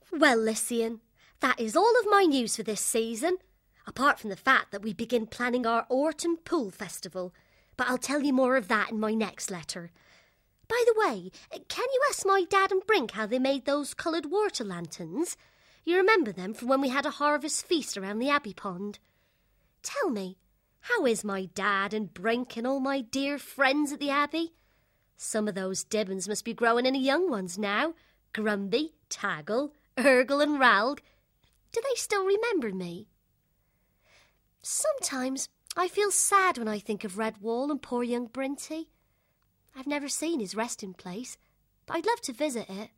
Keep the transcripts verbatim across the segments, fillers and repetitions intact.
Well, Lycian, that is all of my news for this season, apart from the fact that we begin planning our autumn pool festival. But I'll tell you more of that in my next letter. By the way, can you ask my dad and Brink how they made those coloured water lanterns? You remember them from when we had a harvest feast around the Abbey Pond? Tell me, how is my dad and Brink and all my dear friends at the Abbey? Some of those Dibbons must be growing into young ones now. Grumby, Taggle, Urgle and Ralg. Do they still remember me? Sometimes I feel sad when I think of Redwall and poor young Brinty. I've never seen his resting place, but I'd love to visit it.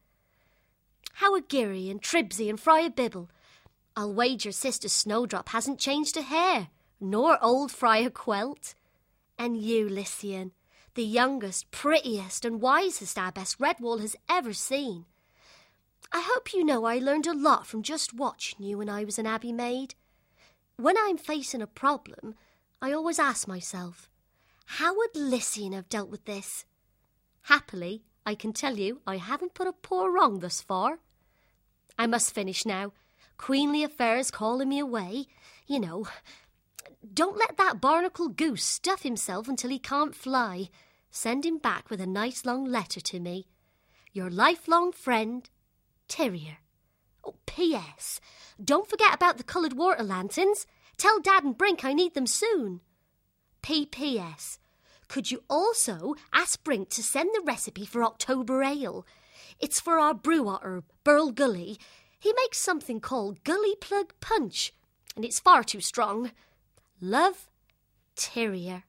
How are Geary and Tribsy and Friar Bibble? I'll wager Sister Snowdrop hasn't changed a hair, nor old Friar Quelt. And you, Lycian, the youngest, prettiest and wisest abbess Redwall has ever seen. I hope you know I learned a lot from just watching you when I was an Abbey maid. When I'm facing a problem, I always ask myself, how would Lycian have dealt with this? Happily, I can tell you I haven't put a paw wrong thus far. I must finish now. Queenly affairs calling me away. You know, don't let that barnacle goose stuff himself until he can't fly. Send him back with a nice long letter to me. Your lifelong friend, Tyrier. Oh, P S Don't forget about the coloured water lanterns. Tell Dad and Brink I need them soon. P P S Could you also ask Brink to send the recipe for October Ale? It's for our brew otter, Burl Gully. He makes something called Gully Plug Punch, and it's far too strong. Love, Tyrier.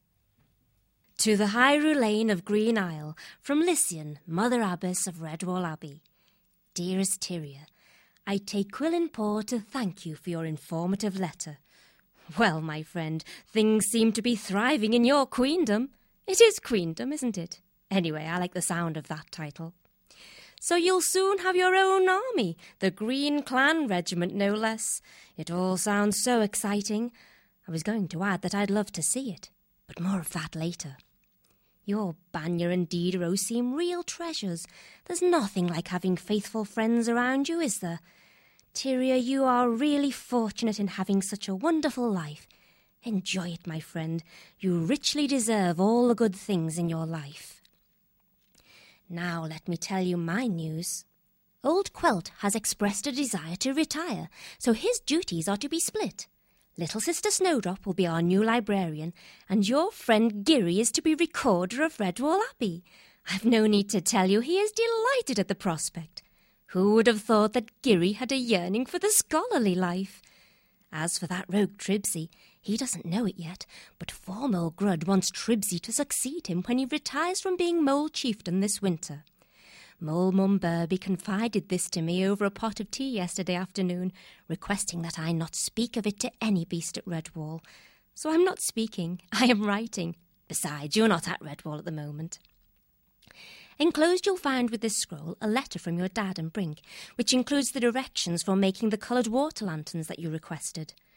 To the High Lane of Green Isle, from Lycian, Mother Abbess of Redwall Abbey. Dearest Tyrier, I take quill in paw to thank you for your informative letter. Well, my friend, things seem to be thriving in your queendom. It is queendom, isn't it? Anyway, I like the sound of that title. So you'll soon have your own army, the Green Clan Regiment, no less. It all sounds so exciting. I was going to add that I'd love to see it, but more of that later. Your Banya and Diderot seem real treasures. There's nothing like having faithful friends around you, is there? Tyrier, you are really fortunate in having such a wonderful life. Enjoy it, my friend. You richly deserve all the good things in your life. Now let me tell you my news. Old Quelt has expressed a desire to retire, so his duties are to be split. Little Sister Snowdrop will be our new librarian, and your friend Geary is to be recorder of Redwall Abbey. I've no need to tell you he is delighted at the prospect. Who would have thought that Geary had a yearning for the scholarly life? As for that rogue Tribsy, he doesn't know it yet, but Formol Grud wants Tribsy to succeed him when he retires from being Mole Chieftain this winter. Mole Mum Burby confided this to me over a pot of tea yesterday afternoon, requesting that I not speak of it to any beast at Redwall. So I'm not speaking, I am writing. Besides, you're not at Redwall at the moment. Enclosed you'll find with this scroll a letter from your dad and Brink, which includes the directions for making the coloured water lanterns that you requested.